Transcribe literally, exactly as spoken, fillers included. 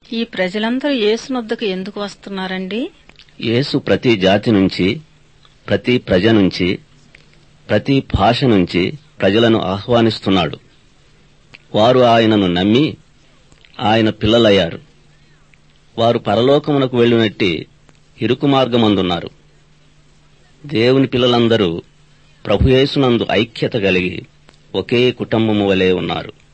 ఈ ప్రజలందరూ యేసునొద్దకు ఎందుకు వస్తున్నారండి? యేసు ప్రతి జాతి నుంచి, ప్రతి ప్రజ నుంచి, ప్రతి భాష నుంచి ప్రజలను ఆహ్వానిస్తున్నాడు. వారు ఆయనను నమ్మి ఆయన పిల్లలయ్యారు. వారు పరలోకమునకు వెళ్ళినట్టి ఇరుకు మార్గమందున్నారు. దేవుని పిల్లలందరూ ప్రభుయేసునందు ఐక్యత కలిగి ఒకే కుటుంబము వలె ఉన్నారు.